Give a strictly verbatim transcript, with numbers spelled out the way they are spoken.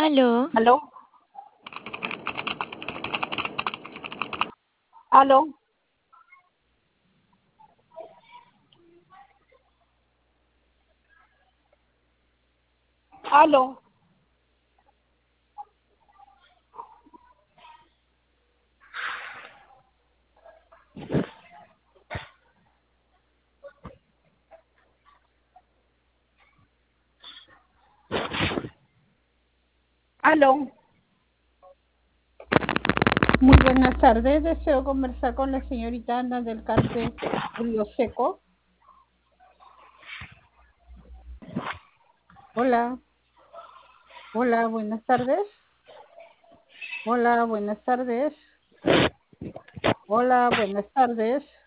Aló. ¿Aló? ¿Aló? ¿Aló? ¿Aló? Muy buenas tardes, deseo conversar con la señorita Ana del Carpe Río Seco. Hola. Hola, buenas tardes. Hola, buenas tardes. Hola, buenas tardes.